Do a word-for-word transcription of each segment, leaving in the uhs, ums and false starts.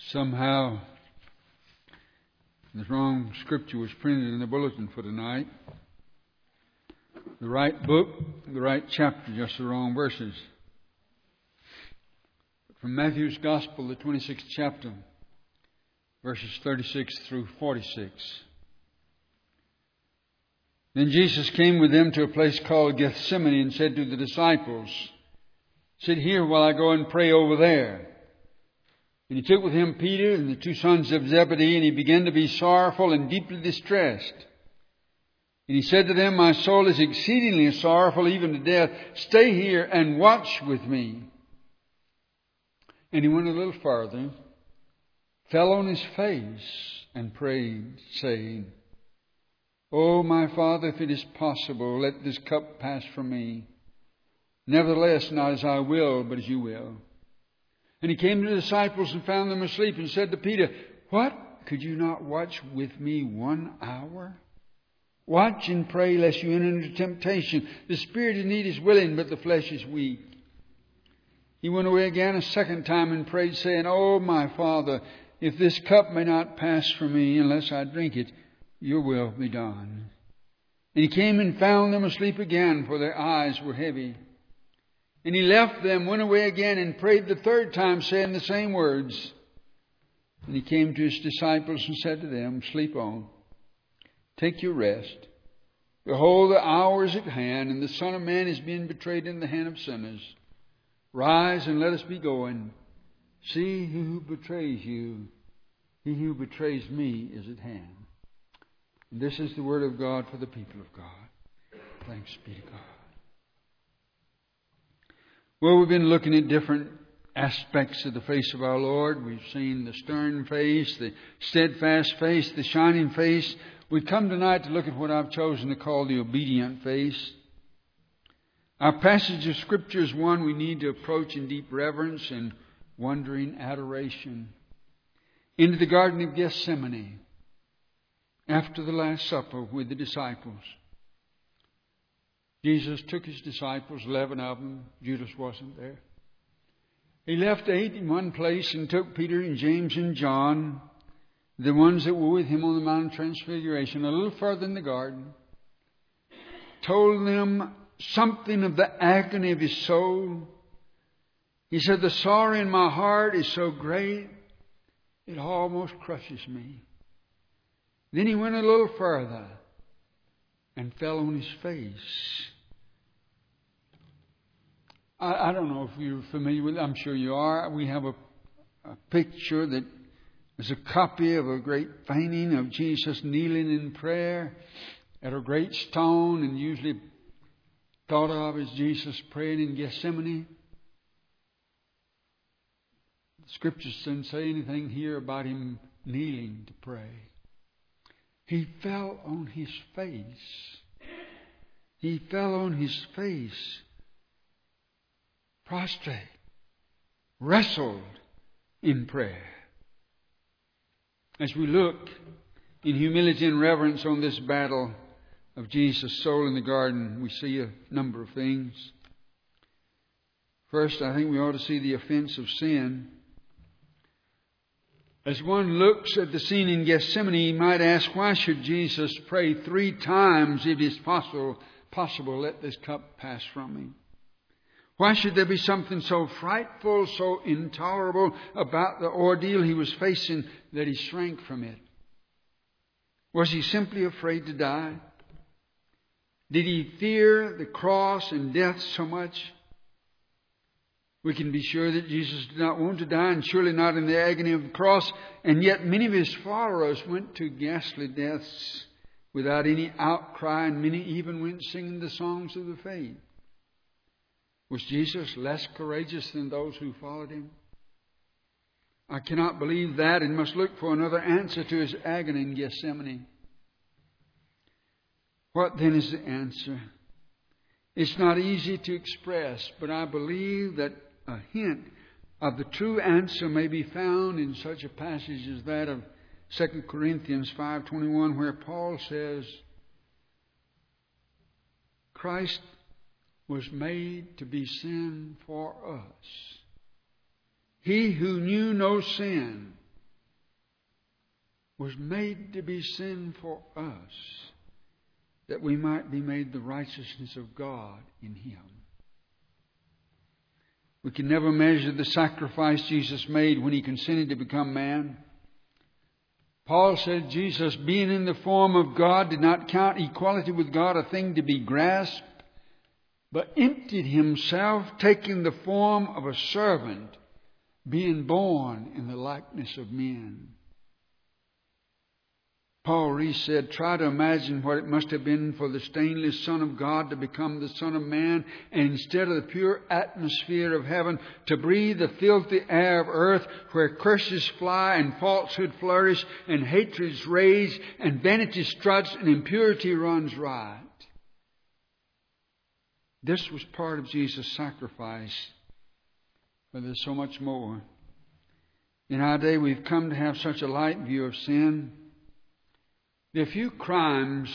Somehow the wrong scripture was printed in the bulletin for tonight. The right book, the right chapter, just the wrong verses. From Matthew's Gospel, the twenty-sixth chapter, verses thirty-six through forty-six. Then Jesus came with them to a place called Gethsemane and said to the disciples, "Sit here while I go and pray over there." And he took with him Peter and the two sons of Zebedee, and he began to be sorrowful and deeply distressed. And he said to them, "My soul is exceedingly sorrowful, even to death. Stay here and watch with me." And he went a little farther, fell on his face, and prayed, saying, "O my Father, if it is possible, let this cup pass from me. Nevertheless, not as I will, but as you will." And he came to the disciples and found them asleep and said to Peter, "What? Could you not watch with me one hour? Watch and pray lest you enter into temptation. The spirit indeed is willing, but the flesh is weak." He went away again a second time and prayed, saying, "O my Father, if this cup may not pass from me unless I drink it, your will be done." And he came and found them asleep again, for their eyes were heavy. And he left them, went away again, and prayed the third time, saying the same words. And he came to his disciples and said to them, "Sleep on. Take your rest. Behold, the hour is at hand, and the Son of Man is being betrayed in the hand of sinners. Rise and let us be going. See, he who betrays you, he who betrays me is at hand." And this is the word of God for the people of God. Thanks be to God. Well, we've been looking at different aspects of the face of our Lord. We've seen the stern face, the steadfast face, the shining face. We come tonight to look at what I've chosen to call the obedient face. Our passage of Scripture is one we need to approach in deep reverence and wondering adoration. Into the Garden of Gethsemane, after the Last Supper with the disciples. Jesus took his disciples, eleven of them. Judas wasn't there. He left eight in one place and took Peter and James and John, the ones that were with him on the Mount of Transfiguration, a little further in the garden. Told them something of the agony of his soul. He said, "The sorrow in my heart is so great, it almost crushes me." Then he went a little further and fell on his face. I, I don't know if you're familiar with it. I'm sure you are. We have a, a picture that is a copy of a great painting of Jesus kneeling in prayer at a great stone, and usually thought of as Jesus praying in Gethsemane. The Scriptures didn't say anything here about him kneeling to pray. He fell on his face. He fell on his face, prostrate, wrestled in prayer. As we look in humility and reverence on this battle of Jesus' soul in the garden, we see a number of things. First, I think we ought to see the offense of sin. As one looks at the scene in Gethsemane, he might ask, why should Jesus pray three times, if it is possible, possible, let this cup pass from me? Why should there be something so frightful, so intolerable about the ordeal he was facing that he shrank from it? Was he simply afraid to die? Did he fear the cross and death so much? We can be sure that Jesus did not want to die, and surely not in the agony of the cross. And yet many of his followers went to ghastly deaths without any outcry, and many even went singing the songs of the faith. Was Jesus less courageous than those who followed him? I cannot believe that, and must look for another answer to his agony in Gethsemane. What then is the answer? It's not easy to express, but I believe that a hint of the true answer may be found in such a passage as that of Second Corinthians five twenty-one, where Paul says, "Christ was made to be sin for us. He who knew no sin was made to be sin for us, that we might be made the righteousness of God in Him. We can never measure the sacrifice Jesus made when He consented to become man. Paul said Jesus, being in the form of God, did not count equality with God a thing to be grasped, but emptied Himself, taking the form of a servant, being born in the likeness of men. Paul Reese said, try to imagine what it must have been for the stainless Son of God to become the Son of Man, and instead of the pure atmosphere of heaven, to breathe the filthy air of earth, where curses fly and falsehood flourish and hatreds rage and vanity struts and impurity runs riot. This was part of Jesus' sacrifice, but there's so much more. In our day, we've come to have such a light view of sin. There are few crimes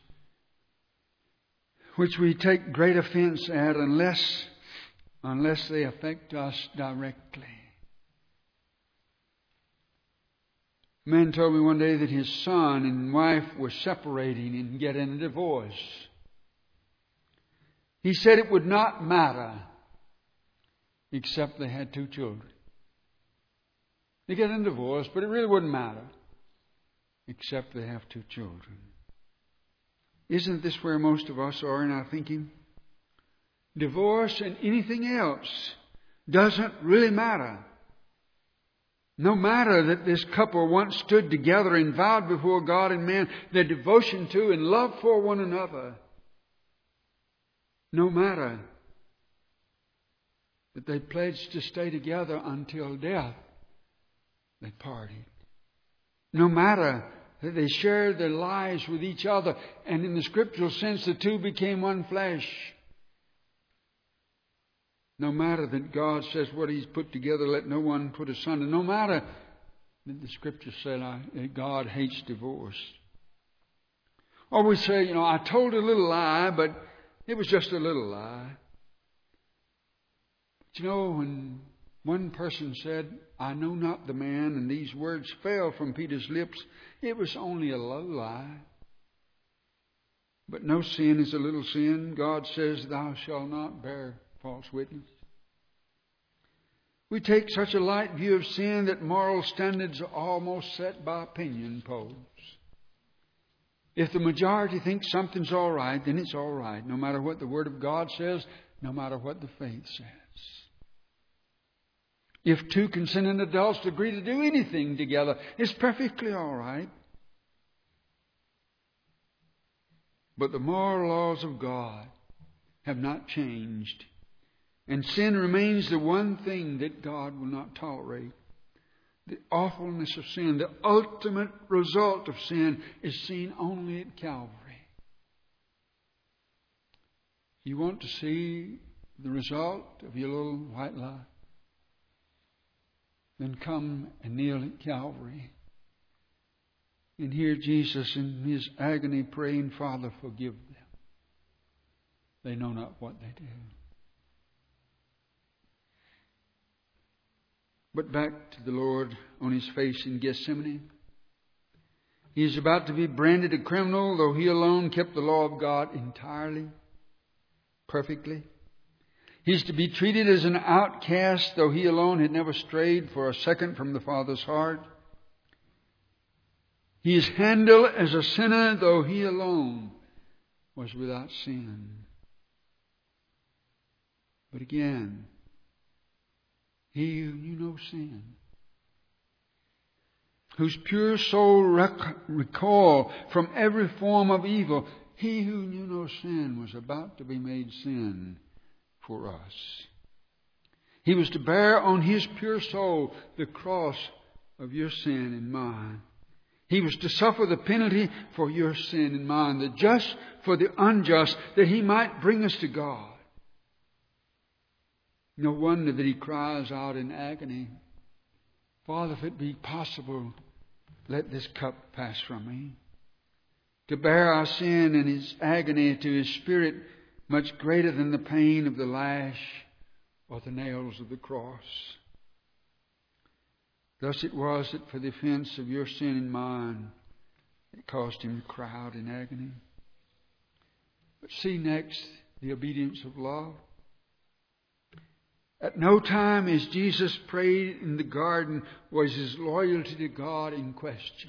which we take great offense at unless, unless they affect us directly. A man told me one day that his son and wife were separating and getting a divorce. He said it would not matter except they had two children. They get a divorce, but it really wouldn't matter except they have two children. Isn't this where most of us are in our thinking? Divorce and anything else doesn't really matter. No matter that this couple once stood together and vowed before God and man their devotion to and love for one another. No matter that they pledged to stay together until death, they parted. No matter that they shared their lives with each other, and in the scriptural sense, the two became one flesh. No matter that God says what He's put together, let no one put asunder. No matter that the scripture said that God hates divorce. Or we say, you know, I told a little lie, but it was just a little lie. But you know, when one person said, I know not the man, and these words fell from Peter's lips, it was only a low lie. But no sin is a little sin. God says, thou shalt not bear false witness. We take such a light view of sin that moral standards are almost set by opinion polls. If the majority thinks something's all right, then it's all right, no matter what the Word of God says, no matter what the faith says. If two consenting adults agree to do anything together, it's perfectly all right. But the moral laws of God have not changed. And sin remains the one thing that God will not tolerate. The awfulness of sin, the ultimate result of sin, is seen only at Calvary. You want to see the result of your little white lie? Then come and kneel at Calvary and hear Jesus in His agony praying, Father, forgive them. They know not what they do. But back to the Lord on His face in Gethsemane. He is about to be branded a criminal, though He alone kept the law of God entirely, perfectly. He's to be treated as an outcast, though He alone had never strayed for a second from the Father's heart. He is handled as a sinner, though He alone was without sin. But again, He who knew no sin, whose pure soul rec- recoiled from every form of evil, He who knew no sin was about to be made sin for us. He was to bear on His pure soul the cross of your sin and mine. He was to suffer the penalty for your sin and mine, the just for the unjust, that He might bring us to God. No wonder that He cries out in agony, Father, if it be possible, let this cup pass from me. To bear our sin and His agony to His Spirit, much greater than the pain of the lash or the nails of the cross. Thus it was that for the offense of your sin and mine, it caused him to cry out in agony. But see next the obedience of love. At no time as Jesus prayed in the garden was his loyalty to God in question.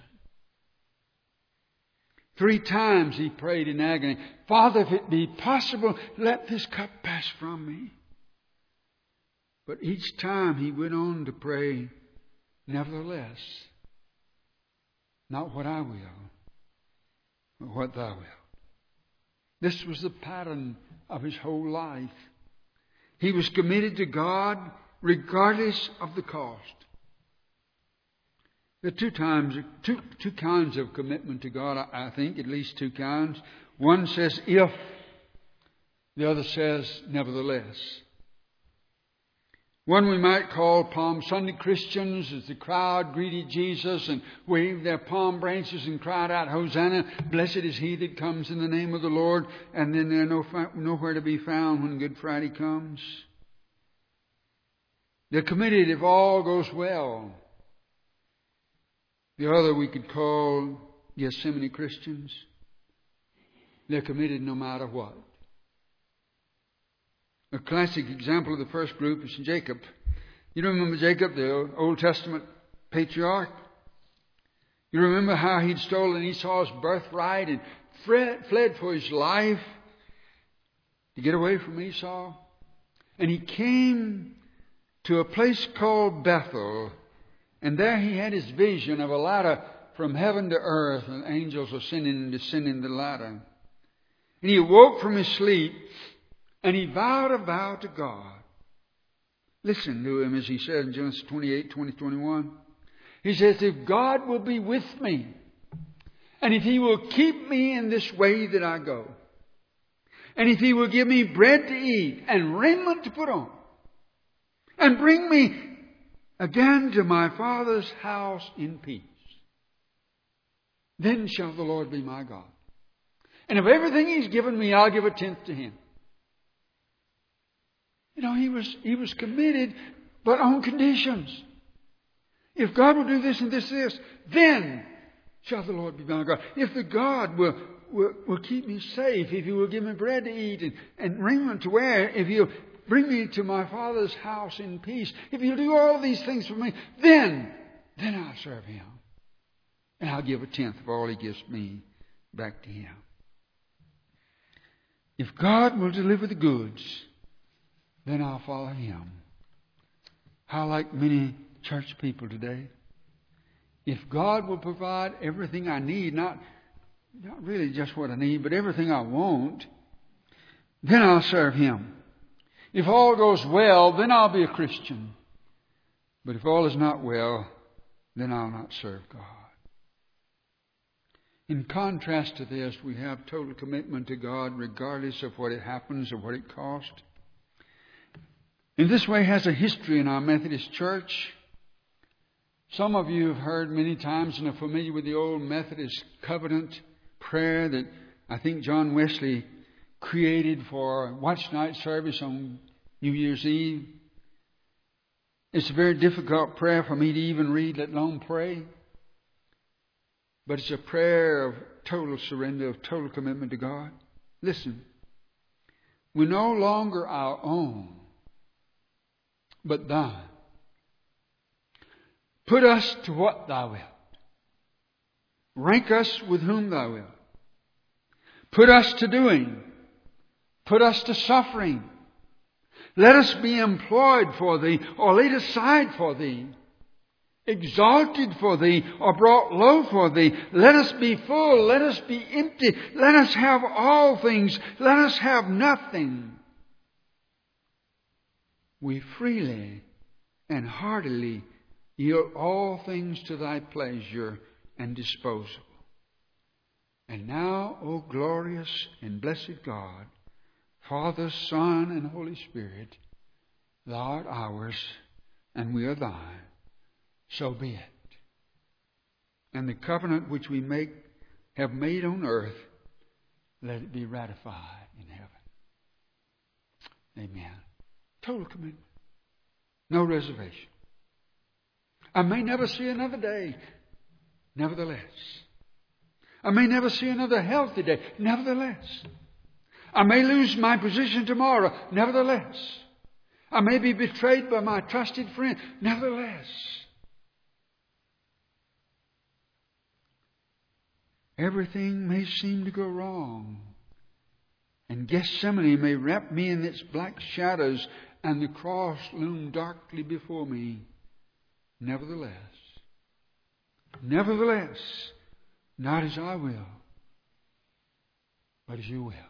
Three times he prayed in agony, Father, if it be possible, let this cup pass from me. But each time he went on to pray, nevertheless, not what I will, but what thou wilt. This was the pattern of his whole life. He was committed to God regardless of the cost. There are two times, two, two kinds of commitment to God, I think, at least two kinds. One says if, the other says nevertheless. One we might call Palm Sunday Christians, as the crowd greeted Jesus and waved their palm branches and cried out, Hosanna, blessed is he that comes in the name of the Lord. And then they're no, nowhere to be found when Good Friday comes. They're committed if all goes well. The other we could call Gethsemane Christians. They're committed no matter what. A classic example of the first group is Jacob. You remember Jacob, the Old Testament patriarch? You remember how he'd stolen Esau's birthright and fled for his life to get away from Esau? And he came to a place called Bethel, and there he had his vision of a ladder from heaven to earth, and angels ascending and descending the ladder. And he awoke from his sleep, and he vowed a vow to God. Listen to him as he said in Genesis twenty-eight, twenty, twenty-one. He says, if God will be with me, and if he will keep me in this way that I go, and if he will give me bread to eat and raiment to put on, and bring me again to my Father's house in peace, then shall the Lord be my God. And of everything he's given me, I'll give a tenth to him. You know, he was he was committed, but on conditions. If God will do this and this and this, then shall the Lord be my God. If the God will, will, will keep me safe, if he will give me bread to eat and, and raiment to wear, if he'll bring me to my Father's house in peace, if he'll do all these things for me, then, then I'll serve him. And I'll give a tenth of all he gives me back to him. If God will deliver the goods, then I'll follow him. How like many church people today. If God will provide everything I need, not, not really just what I need, but everything I want, then I'll serve him. If all goes well, then I'll be a Christian. But if all is not well, then I'll not serve God. In contrast to this, we have total commitment to God regardless of what it happens or what it costs. In this way has a history in our Methodist Church. Some of you have heard many times and are familiar with the old Methodist covenant prayer that I think John Wesley created for watch night service on New Year's Eve. It's a very difficult prayer for me to even read, let alone pray. But it's a prayer of total surrender, of total commitment to God. Listen, we're no longer our own, but thine. Put us to what thou wilt. Rank us with whom thou wilt. Put us to doing. Put us to suffering. Let us be employed for thee or laid aside for thee. Exalted for thee or brought low for thee. Let us be full. Let us be empty. Let us have all things. Let us have nothing. We freely and heartily yield all things to thy pleasure and disposal. And now, O glorious and blessed God, Father, Son, and Holy Spirit, thou art ours, and we are thine. So be it. And the covenant which we make have made on earth, let it be ratified in heaven. Amen. Total commitment. No reservation. I may never see another day. Nevertheless. I may never see another healthy day. Nevertheless. I may lose my position tomorrow. Nevertheless. I may be betrayed by my trusted friend. Nevertheless. Everything may seem to go wrong. And Gethsemane may wrap me in its black shadows, and the cross loom darkly before me. Nevertheless. Nevertheless. Not as I will, but as you will.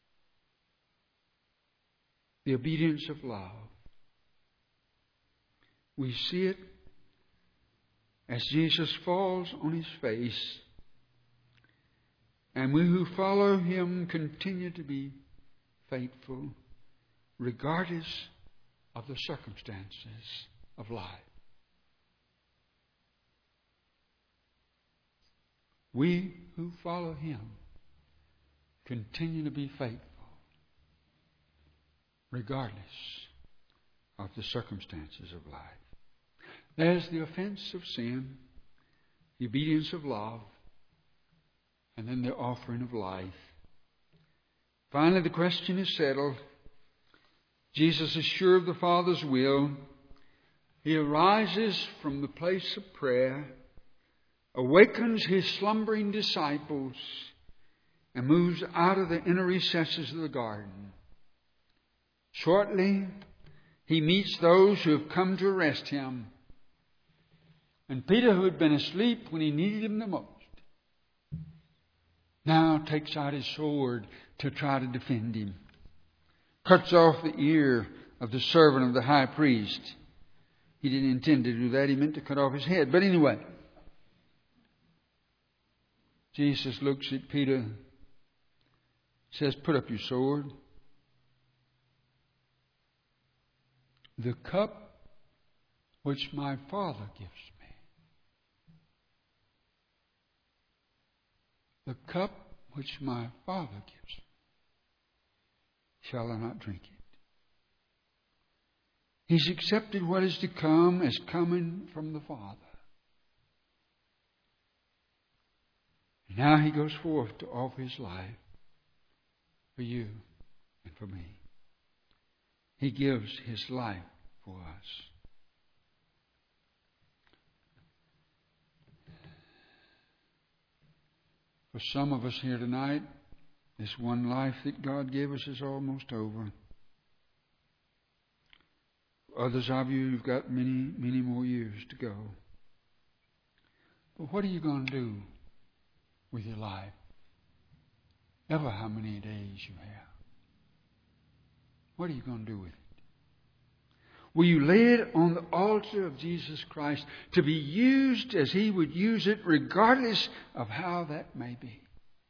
The obedience of love. We see it as Jesus falls on his face, and we who follow him continue to be faithful regardless of the circumstances of life. We who follow him continue to be faithful regardless of the circumstances of life. There's the offense of sin, the obedience of love, and then the offering of life. Finally, the question is settled. Jesus is sure of the Father's will. He arises from the place of prayer, awakens his slumbering disciples, and moves out of the inner recesses of the garden. Shortly, he meets those who have come to arrest him. And Peter, who had been asleep when he needed him the most, now takes out his sword to try to defend him. Cuts off the ear of the servant of the high priest. He didn't intend to do that. He meant to cut off his head. But anyway, Jesus looks at Peter, says, "Put up your sword. The cup which my Father gives me, the cup which my Father gives me, shall I not drink it?" He's accepted what is to come as coming from the Father. Now he goes forth to offer his life for you and for me. He gives his life for us. For some of us here tonight, this one life that God gave us is almost over. For others of you, you've got many, many more years to go. But what are you going to do with your life? Ever how many days you have. What are you going to do with it? Will you lay it on the altar of Jesus Christ to be used as he would use it, regardless of how that may be?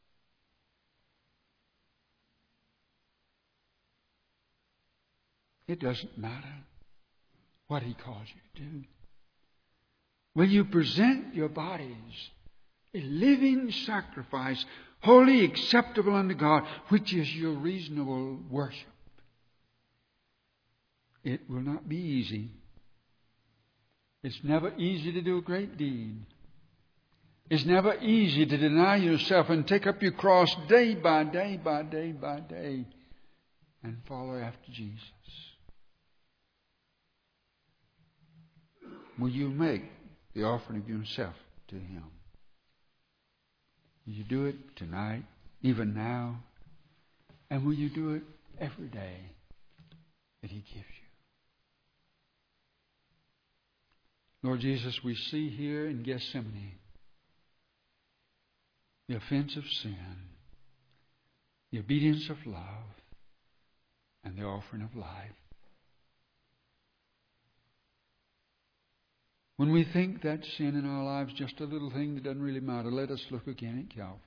It doesn't matter what he calls you to do. Will you present your bodies a living sacrifice, wholly acceptable unto God, which is your reasonable worship? It will not be easy. It's never easy to do a great deed. It's never easy to deny yourself and take up your cross day by day by day by day and follow after Jesus. Will you make the offering of yourself to him? Will you do it tonight, even now? And will you do it every day that he gives you? Lord Jesus, we see here in Gethsemane the offense of sin, the obedience of love, and the offering of life. When we think that sin in our lives is just a little thing that doesn't really matter, let us look again at Calvary.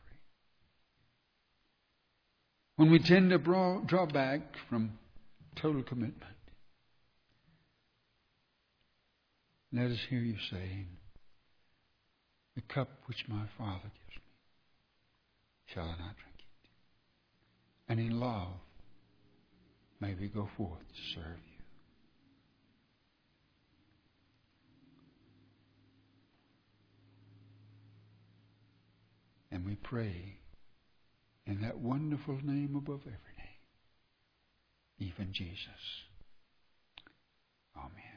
When we tend to draw, draw back from total commitment, let us hear you saying, "The cup which my Father gives me, shall I not drink it?" And in love, may we go forth to serve you. And we pray in that wonderful name above every name, even Jesus. Amen.